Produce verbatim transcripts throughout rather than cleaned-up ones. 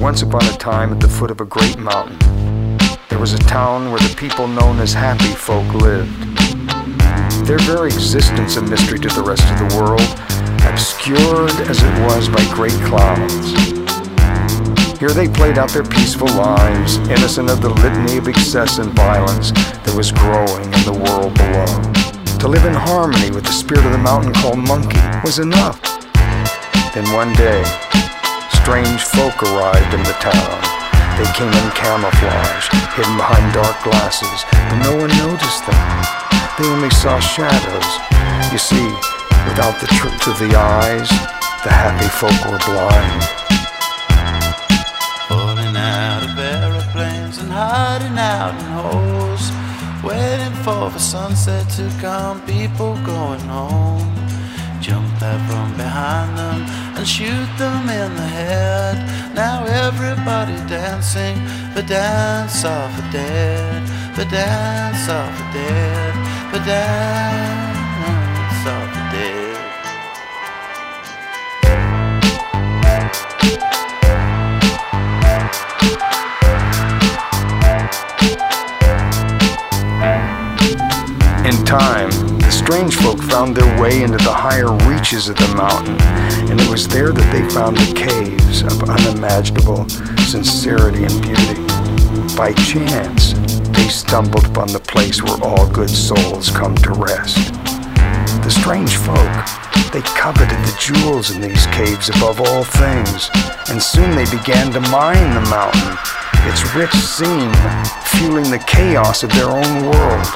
Once upon a time, at the foot of a great mountain, there was a town where the people known as happy folk lived. Their very existence a mystery to the rest of the world, obscured as it was by great clouds. Here they played out their peaceful lives, innocent of the litany of excess and violence that was growing in the world below. To live in harmony with the spirit of the mountain called Monkey was enough. Then one day, strange folk arrived in the town. They came in camouflage, hidden behind dark glasses, but no one noticed them. They only saw shadows. You see, without the truth of the eyes, the happy folk were blind. Falling out of aeroplanes and hiding out in holes, waiting for the sunset to come, people going home. Jump out from behind them and shoot them in the head. Now everybody dancing the dance of the dead, the dance of the dead, the dance of the dead. In time, the strange folk found their way into the higher reaches of the mountain, and it was there that they found the caves of unimaginable sincerity and beauty. By chance, they stumbled upon the place where all good souls come to rest. The strange folk, they coveted the jewels in these caves above all things, and soon they began to mine the mountain, its rich scene fueling the chaos of their own world.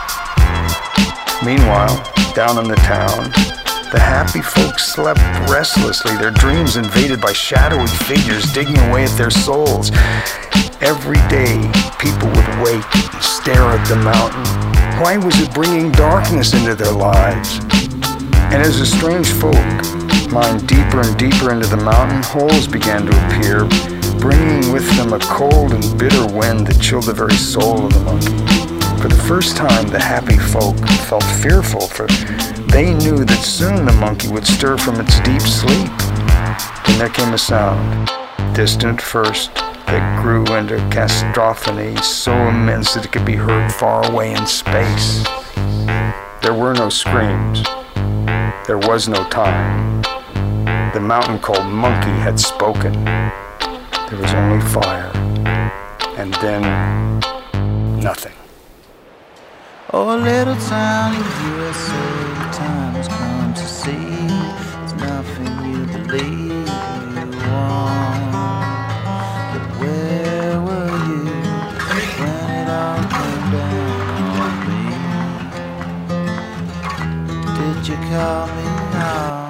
Meanwhile, down in the town, the happy folks slept restlessly, their dreams invaded by shadowy figures digging away at their souls. Every day, people would wake and stare at the mountain. Why was it bringing darkness into their lives? And as the strange folk mined deeper and deeper into the mountain, holes began to appear, bringing with them a cold and bitter wind that chilled the very soul of the monkey. For the first time, the happy folk felt fearful, for they knew that soon the monkey would stir from its deep sleep. Then there came a sound, distant at first, that grew into cacophony so immense that it could be heard far away in space. There were no screams. There was no time. The mountain called Monkey had spoken. There was only fire. And then, nothing. Oh, a little town in U S A, the time has come to see there's nothing you believe you want. But where were you when it all came down on me? Did you call me out?